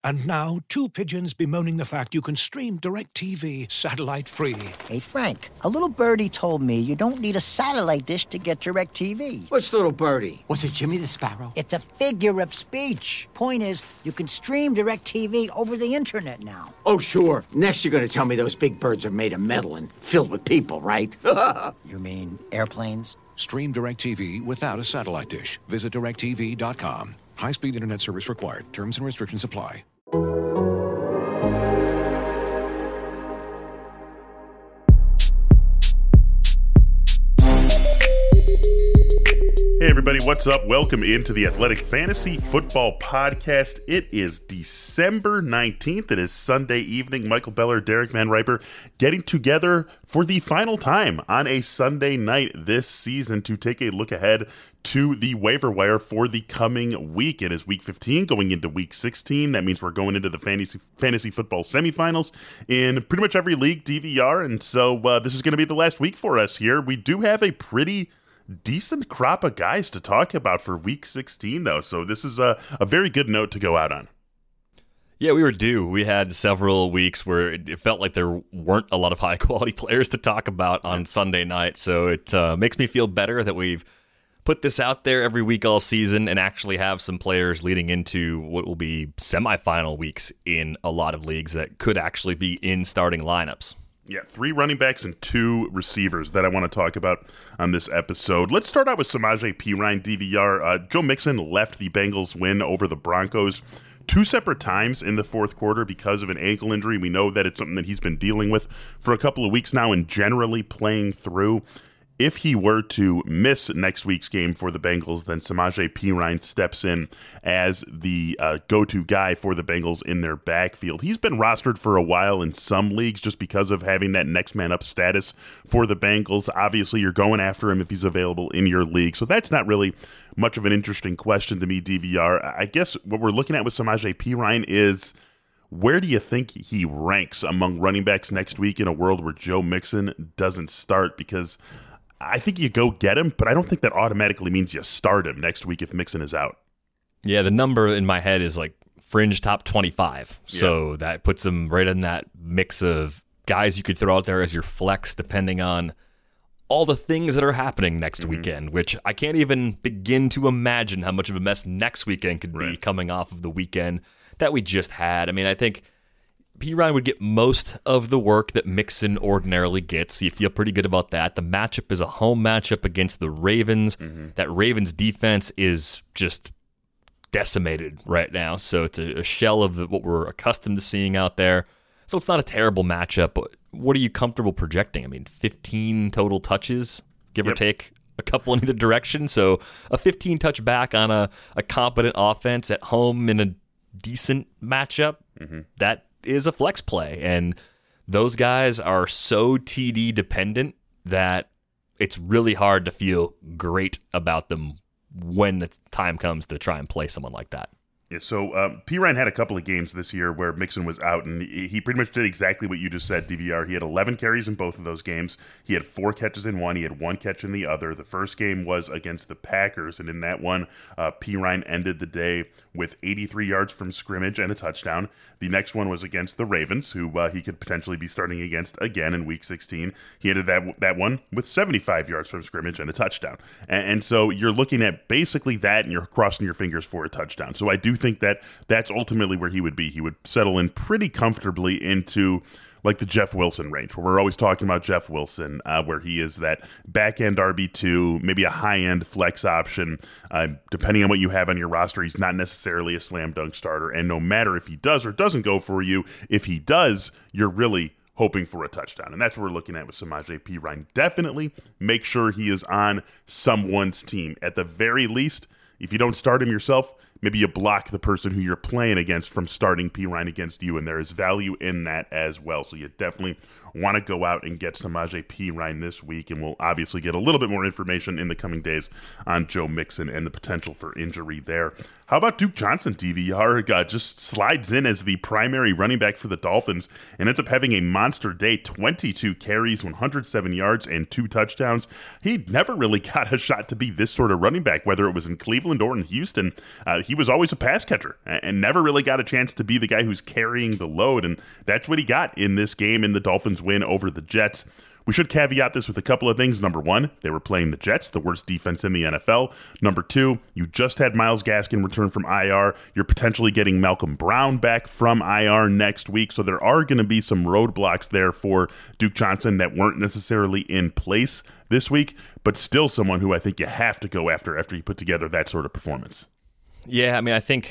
And now, two pigeons bemoaning the fact you can stream DirecTV satellite-free. Hey, Frank, a little birdie told me you don't need a satellite dish to get DirecTV. What's little birdie? Was it Jimmy the Sparrow? It's a figure of speech. Point is, you can stream DirecTV over the internet now. Oh, sure. Next you're going to tell me those big birds are made of metal and filled with people, right? You mean airplanes? Stream DirecTV without a satellite dish. Visit DirecTV.com. High-speed internet service required. Terms and restrictions apply. Hey everybody, what's up? Welcome into the Athletic Fantasy Football Podcast. It is December 19th. It is Sunday evening. Michael Beller, Derek Van Riper getting together for the final time on a Sunday night this season to take a look ahead to the waiver wire for the coming week. It is week 15 going into week 16. That means we're going into the fantasy football semifinals in pretty much every league, DVR. And so this is going to be the last week for us here. We do have a pretty decent crop of guys to talk about for week 16, though. So this is a very good note to go out on. Yeah, we were due. We had several weeks where it felt like there weren't a lot of high-quality players to talk about on Sunday night. So it makes me feel better that we've put this out there every week all season and actually have some players leading into what will be semifinal weeks in a lot of leagues that could actually be in starting lineups. Yeah, 3 running backs and 2 receivers that I want to talk about on this episode. Let's start out with Samaje Perine, DVR. Joe Mixon left the Bengals win over the Broncos 2 separate times in the fourth quarter because of an ankle injury. We know that it's something that he's been dealing with for a couple of weeks now and generally playing through. If he were to miss next week's game for the Bengals, then Samaje Perine steps in as the go-to guy for the Bengals in their backfield. He's been rostered for a while in some leagues just because of having that next man up status for the Bengals. Obviously, you're going after him if he's available in your league. So that's not really much of an interesting question to me, DVR. I guess what we're looking at with Samaje Perine is, where do you think he ranks among running backs next week in a world where Joe Mixon doesn't start? Because I think you go get him, but I don't think that automatically means you start him next week if Mixon is out. Yeah, the number in my head is like fringe top 25. Yeah. So that puts him right in that mix of guys you could throw out there as your flex depending on all the things that are happening next weekend, which I can't even begin to imagine how much of a mess next weekend could be coming off of the weekend that we just had. I mean, I think Perine would get most of the work that Mixon ordinarily gets. You feel pretty good about that. The matchup is a home matchup against the Ravens. That Ravens defense is just decimated right now. So it's a shell of what we're accustomed to seeing out there. So it's not a terrible matchup. But what are you comfortable projecting? I mean, 15 total touches, give or take a couple in either direction. So a 15 touch back on a competent offense at home in a decent matchup, that is a flex play, and those guys are so TD dependent that it's really hard to feel great about them when the time comes to try and play someone like that. Yeah, so Perine had a couple of games this year where Mixon was out, and he pretty much did exactly what you just said, DVR. He had 11 carries in both of those games. He had 4 catches in one. He had 1 catch in the other. The first game was against the Packers, and in that one, Perine ended the day with 83 yards from scrimmage and a touchdown. The next one was against the Ravens, who he could potentially be starting against again in Week 16. He ended that one with 75 yards from scrimmage and a touchdown. And so you're looking at basically that, and you're crossing your fingers for a touchdown. So I do think that that's ultimately where he would be. He would settle in pretty comfortably into like the Jeff Wilson range, where we're always talking about Jeff Wilson, where he is that back-end RB2, maybe a high-end flex option. Depending on what you have on your roster, he's not necessarily a slam dunk starter. And no matter if he does or doesn't go for you, if he does, you're really hoping for a touchdown. And that's what we're looking at with Samaje Perine. Definitely make sure he is on someone's team. At the very least, if you don't start him yourself, maybe you block the person who you're playing against from starting Perine against you, and there is value in that as well. So you definitely want to go out and get Samaje Perine this week, and we'll obviously get a little bit more information in the coming days on Joe Mixon and the potential for injury there. How about Duke Johnson, DVR? Just slides in as the primary running back for the Dolphins and ends up having a monster day, 22 carries, 107 yards, and 2 touchdowns. He never really got a shot to be this sort of running back, whether it was in Cleveland or in Houston. he was always a pass catcher and never really got a chance to be the guy who's carrying the load, and that's what he got in this game in the Dolphins' win over the Jets. We should caveat this with a couple of things. Number one, they were playing the Jets, the worst defense in the NFL. Number two, you just had Myles Gaskin return from IR. You're potentially getting Malcolm Brown back from IR next week. So there are going to be some roadblocks there for Duke Johnson that weren't necessarily in place this week, but still someone who I think you have to go after you put together that sort of performance. Yeah, I mean, I think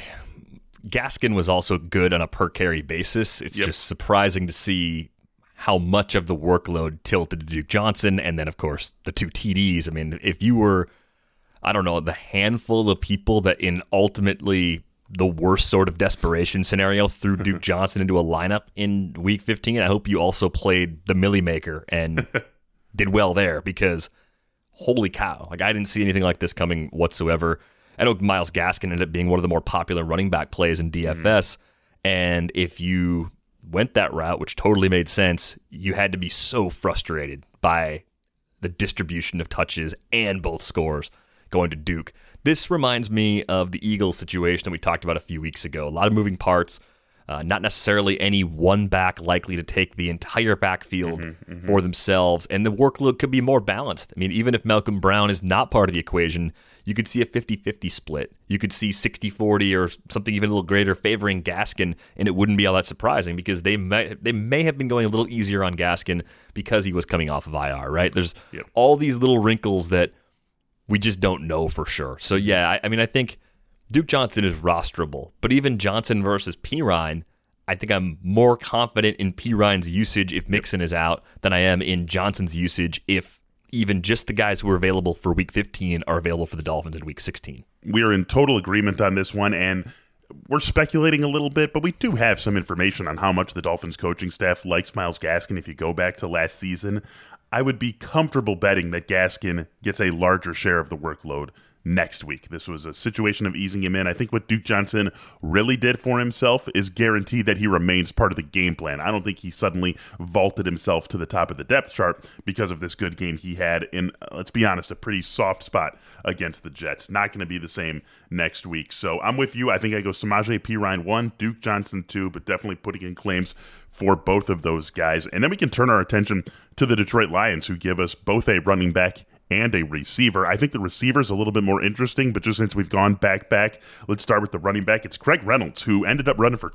Gaskin was also good on a per-carry basis. It's just surprising to see how much of the workload tilted to Duke Johnson, and then, of course, the 2 TDs. I mean, if you were, I don't know, the handful of people that in ultimately the worst sort of desperation scenario threw Duke Johnson into a lineup in Week 15, I hope you also played the Millie Maker and did well there, because holy cow, like I didn't see anything like this coming whatsoever. I know Myles Gaskin ended up being one of the more popular running back plays in DFS, and if you went that route, which totally made sense, you had to be so frustrated by the distribution of touches and both scores going to Duke. This reminds me of the Eagles situation that we talked about a few weeks ago. A lot of moving parts, not necessarily any one back likely to take the entire backfield for themselves, and the workload could be more balanced. I mean, even if Malcolm Brown is not part of the equation, you could see a 50-50 split. You could see 60-40 or something even a little greater favoring Gaskin, and it wouldn't be all that surprising because they may have been going a little easier on Gaskin because he was coming off of IR, right? There's all these little wrinkles that we just don't know for sure. So, yeah, I mean, I think Duke Johnson is rosterable, but even Johnson versus Perine, I think I'm more confident in Perine's usage if Mixon is out than I am in Johnson's usage if even just the guys who are available for Week 15 are available for the Dolphins in Week 16. We are in total agreement on this one, and we're speculating a little bit, but we do have some information on how much the Dolphins coaching staff likes Myles Gaskin. If you go back to last season, I would be comfortable betting that Gaskin gets a larger share of the workload next week. This was a situation of easing him in. I think what Duke Johnson really did for himself is guarantee that he remains part of the game plan. I don't think he suddenly vaulted himself to the top of the depth chart because of this good game he had in, let's be honest, a pretty soft spot against the Jets. Not going to be the same next week. So I'm with you. I think I go Samaje Perine 1, Duke Johnson 2, but definitely putting in claims for both of those guys. And then we can turn our attention to the Detroit Lions, who give us both a running back and a receiver. I think the receiver is a little bit more interesting, but just since we've gone back, let's start with the running back. It's Craig Reynolds, who ended up running for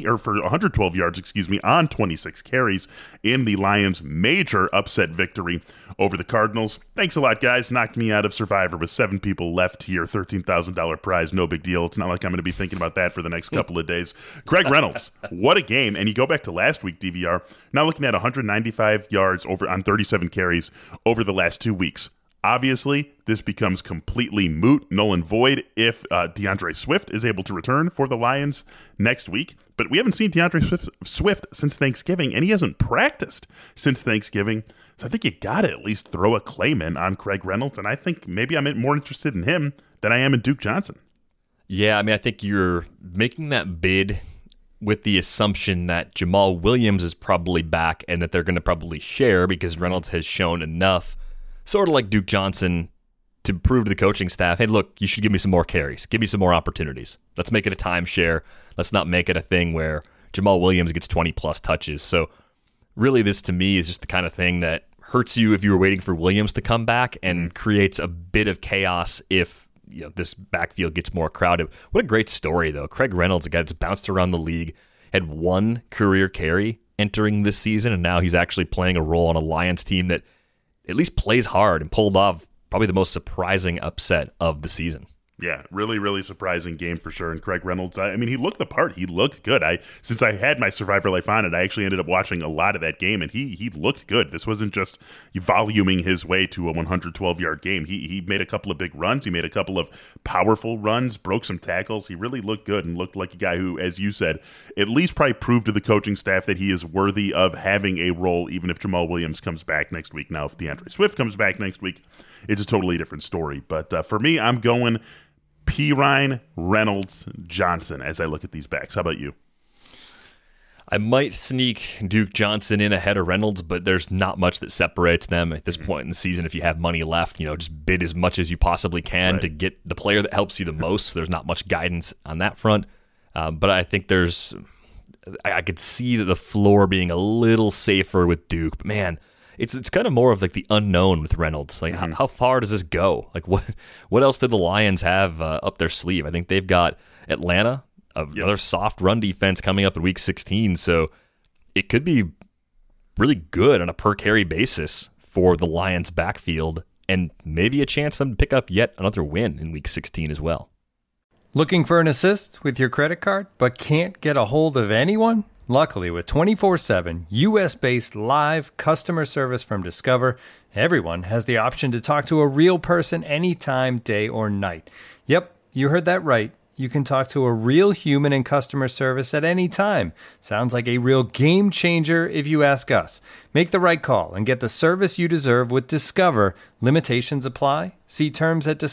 112 yards, on 26 carries in the Lions' major upset victory over the Cardinals. Thanks a lot, guys. Knocked me out of Survivor with 7 people left here. $13,000 prize. No big deal. It's not like I'm going to be thinking about that for the next couple of days. Craig Reynolds, what a game. And you go back to last week, DVR, now looking at 195 yards on 37 carries over the last 2 weeks. Obviously, this becomes completely moot, null and void if DeAndre Swift is able to return for the Lions next week. But we haven't seen DeAndre Swift since Thanksgiving, and he hasn't practiced since Thanksgiving. So I think you got to at least throw a claim in on Craig Reynolds, and I think maybe I'm more interested in him than I am in Duke Johnson. Yeah, I mean, I think you're making that bid with the assumption that Jamal Williams is probably back and that they're going to probably share because Reynolds has shown enough, sort of like Duke Johnson, to prove to the coaching staff, hey, look, you should give me some more carries. Give me some more opportunities. Let's make it a timeshare. Let's not make it a thing where Jamal Williams gets 20-plus touches. So really this, to me, is just the kind of thing that hurts you if you were waiting for Williams to come back and creates a bit of chaos if this backfield gets more crowded. What a great story, though. Craig Reynolds, a guy that's bounced around the league, had 1 career carry entering this season, and now he's actually playing a role on a Lions team that at least plays hard and pulled off probably the most surprising upset of the season. Yeah, really, really surprising game for sure. And Craig Reynolds, I mean, he looked the part. He looked good. Since I had my Survivor Life on it, I actually ended up watching a lot of that game, and he looked good. This wasn't just voluming his way to a 112-yard game. He made a couple of big runs. He made a couple of powerful runs, broke some tackles. He really looked good and looked like a guy who, as you said, at least probably proved to the coaching staff that he is worthy of having a role, even if Jamal Williams comes back next week. Now, if DeAndre Swift comes back next week, it's a totally different story. But for me, I'm going Perine, Reynolds, Johnson as I look at these backs. How about you? I might sneak Duke Johnson in ahead of Reynolds, but there's not much that separates them at this point in the season. If you have money left, just bid as much as you possibly can to get the player that helps you the most. There's not much guidance on that front. But I think I could see that the floor being a little safer with Duke. But man, it's kind of more of like the unknown with Reynolds. Like how far does this go? Like what else did the Lions have up their sleeve? I think they've got Atlanta, another soft run defense coming up in week 16. So it could be really good on a per carry basis for the Lions backfield, and maybe a chance for them to pick up yet another win in week 16 as well. Looking for an assist with your credit card but can't get a hold of anyone? Luckily, with 24/7 U.S.-based live customer service from Discover, everyone has the option to talk to a real person anytime, day or night. Yep, you heard that right. You can talk to a real human in customer service at any time. Sounds like a real game changer if you ask us. Make the right call and get the service you deserve with Discover. Limitations apply. See terms at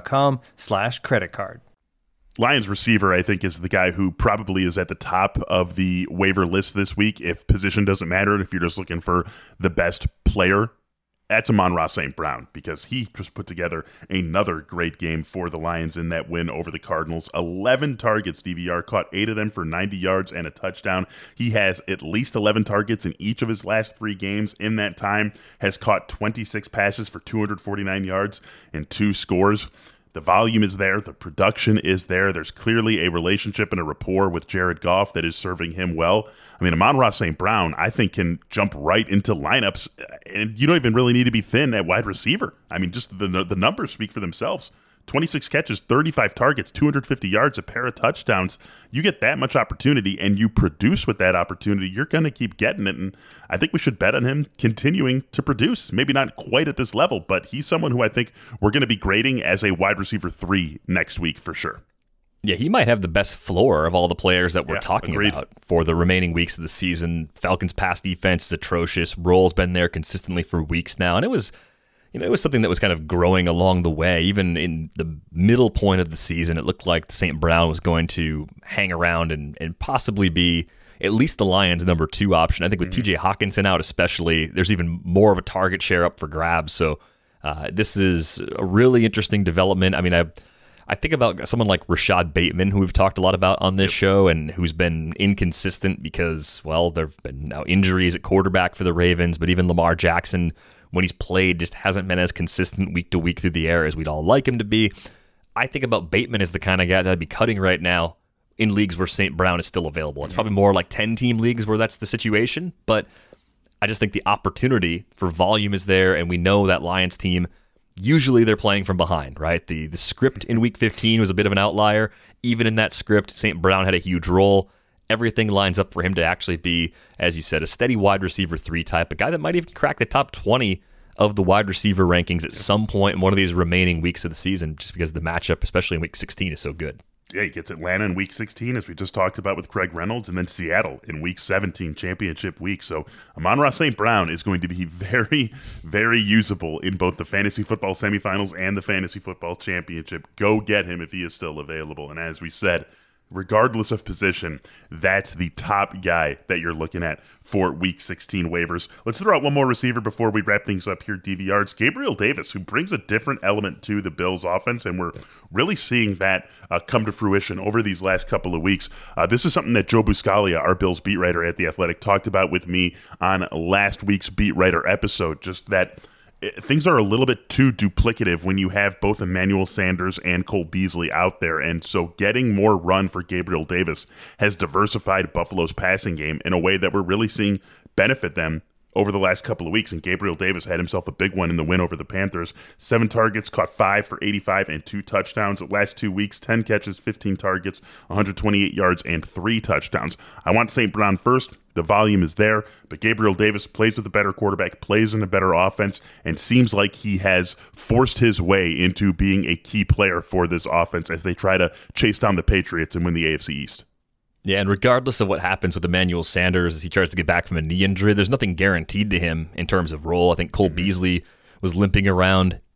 discover.com/creditcard. Lions receiver, I think, is the guy who probably is at the top of the waiver list this week. If position doesn't matter, if you're just looking for the best player, that's Amon-Ra St. Brown, because he just put together another great game for the Lions in that win over the Cardinals. 11 targets, DVR, caught 8 of them for 90 yards and a touchdown. He has at least 11 targets in each of his last 3 games. In that time, has caught 26 passes for 249 yards and 2 scores. The volume is there. The production is there. There's clearly a relationship and a rapport with Jared Goff that is serving him well. I mean, Amon-Ra St. Brown, I think, can jump right into lineups, and you don't even really need to be thin at wide receiver. I mean, just the numbers speak for themselves. 26 catches, 35 targets, 250 yards, a pair of touchdowns. You get that much opportunity and you produce with that opportunity, you're going to keep getting it. And I think we should bet on him continuing to produce. Maybe not quite at this level, but he's someone who I think we're going to be grading as a wide receiver 3 next week for sure. Yeah, he might have the best floor of all the players that we're talking about for the remaining weeks of the season. Falcons' pass defense is atrocious. Roll's been there consistently for weeks now, and it was something that was kind of growing along the way. Even in the middle point of the season, it looked like St. Brown was going to hang around and possibly be at least the Lions' number 2 option. I think with TJ Hawkinson out especially, there's even more of a target share up for grabs. So this is a really interesting development. I mean, I think about someone like Rashad Bateman, who we've talked a lot about on this show and who's been inconsistent because, well, there have been now injuries at quarterback for the Ravens, but even Lamar Jackson, when he's played, just hasn't been as consistent week to week through the air as we'd all like him to be. I think about Bateman as the kind of guy that I'd be cutting right now in leagues where St. Brown is still available. It's probably more like 10-team leagues where that's the situation, but I just think the opportunity for volume is there, and we know that Lions team, usually they're playing from behind, right? The script in week 15 was a bit of an outlier. Even in that script, St. Brown had a huge role. Everything lines up for him to actually be, as you said, a steady wide receiver 3 type, a guy that might even crack the top 20 of the wide receiver rankings at some point in one of these remaining weeks of the season, just because the matchup, especially in week 16, is so good. Yeah, he gets Atlanta in week 16, as we just talked about with Craig Reynolds, and then Seattle in week 17, championship week. So Amon-Ra St. Brown is going to be very, very usable in both the fantasy football semifinals and the fantasy football championship. Go get him if he is still available. And as we said, regardless of position, that's the top guy that you're looking at for Week 16 waivers. Let's throw out one more receiver before we wrap things up here, DVR. It's Gabriel Davis, who brings a different element to the Bills' offense, and we're really seeing that come to fruition over these last couple of weeks. This is something that Joe Buscaglia, our Bills beat writer at The Athletic, talked about with me on last week's beat writer episode, just that things are a little bit too duplicative when you have both Emmanuel Sanders and Cole Beasley out there. And so getting more run for Gabriel Davis has diversified Buffalo's passing game in a way that we're really seeing benefit them over the last couple of weeks. And Gabriel Davis had himself a big one in the win over the Panthers. 7 targets, caught 5 for 85 and 2 touchdowns. The last 2 weeks, 10 catches, 15 targets, 128 yards, and 3 touchdowns. I want St. Brown first. The volume is there, but Gabriel Davis plays with a better quarterback, plays in a better offense, and seems like he has forced his way into being a key player for this offense as they try to chase down the Patriots and win the AFC East. Yeah, and regardless of what happens with Emmanuel Sanders as he tries to get back from a knee injury, there's nothing guaranteed to him in terms of role. I think Cole Beasley was limping around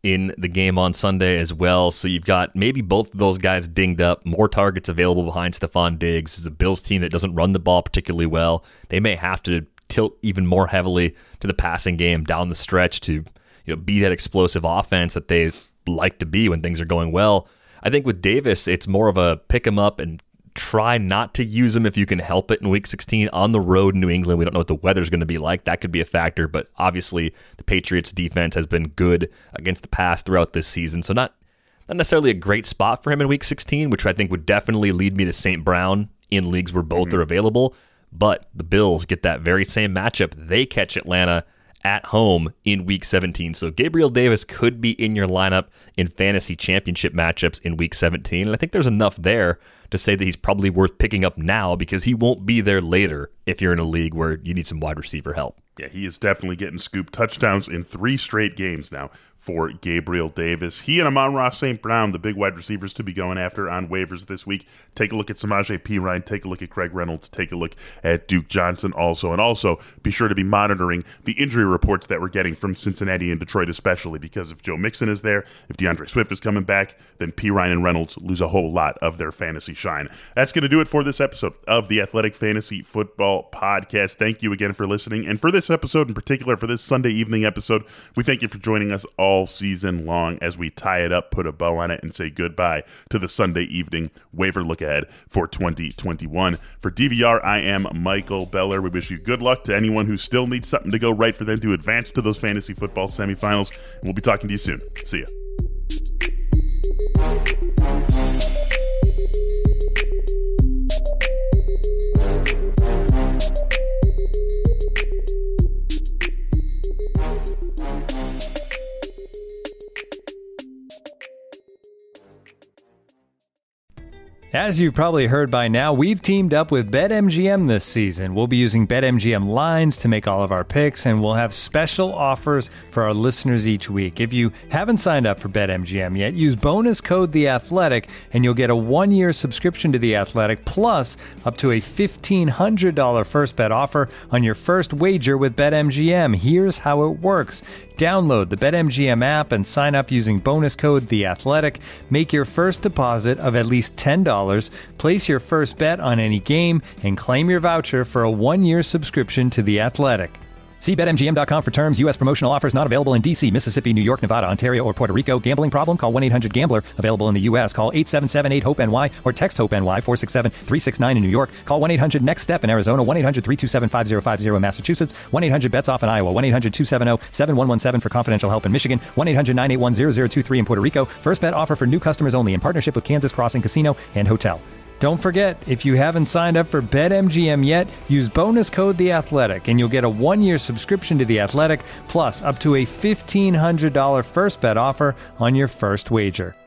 in the game on Sunday as well. So you've got maybe both of those guys dinged up, more targets available behind Stephon Diggs. This is a Bills team that doesn't run the ball particularly well. They may have to tilt even more heavily to the passing game down the stretch to be that explosive offense that they like to be when things are going well. I think with Davis, it's more of a pick him up and try not to use him if you can help it in Week 16 on the road in New England. We don't know what the weather's going to be like. That could be a factor, but obviously the Patriots defense has been good against the pass throughout this season. So not necessarily a great spot for him in Week 16, which I think would definitely lead me to St. Brown in leagues where both are available. But the Bills get that very same matchup. They catch Atlanta at home in Week 17. So Gabriel Davis could be in your lineup in fantasy championship matchups in Week 17. And I think there's enough there to say that he's probably worth picking up now because he won't be there later if you're in a league where you need some wide receiver help. Yeah, he is definitely getting scooped touchdowns in 3 straight games now for Gabriel Davis. He and Amon-Ra St. Brown, the big wide receivers to be going after on waivers this week. Take a look at Samaje Perine. Take a look at Craig Reynolds. Take a look at Duke Johnson also. And also be sure to be monitoring the injury reports that we're getting from Cincinnati and Detroit especially, because if Joe Mixon is there, if DeAndre Swift is coming back, then Perine and Reynolds lose a whole lot of their fantasy shine. That's going to do it for this episode of the Athletic Fantasy Football Podcast. Thank you again for listening. And for this episode in particular, for this Sunday evening episode, we thank you for joining us all season long as we tie it up, put a bow on it, and say goodbye to the Sunday evening waiver look ahead for 2021. For DVR, I am Michael Beller. We wish you good luck to anyone who still needs something to go right for them to advance to those fantasy football semifinals. And we'll be talking to you soon. See ya. As you've probably heard by now, we've teamed up with BetMGM this season. We'll be using BetMGM lines to make all of our picks, and we'll have special offers for our listeners each week. If you haven't signed up for BetMGM yet, use bonus code The Athletic, and you'll get a 1-year subscription to The Athletic, plus up to a $1,500 first bet offer on your first wager with BetMGM. Here's how it works. Download the BetMGM app and sign up using bonus code The Athletic. Make your first deposit of at least $10. Place your first bet on any game and claim your voucher for a 1-year subscription to The Athletic. See BetMGM.com for terms. U.S. promotional offers not available in D.C., Mississippi, New York, Nevada, Ontario, or Puerto Rico. Gambling problem? Call 1-800-GAMBLER. Available in the U.S. Call 877-8-HOPE-NY or text HOPE-NY 467-369 in New York. Call 1-800-NEXT-STEP in Arizona. 1-800-327-5050 in Massachusetts. 1-800-BETS-OFF in Iowa. 1-800-270-7117 for confidential help in Michigan. 1-800-981-0023 in Puerto Rico. First bet offer for new customers only in partnership with Kansas Crossing Casino and Hotel. Don't forget, if you haven't signed up for BetMGM yet, use bonus code The Athletic, and you'll get a 1-year subscription to The Athletic, plus up to a $1,500 first bet offer on your first wager.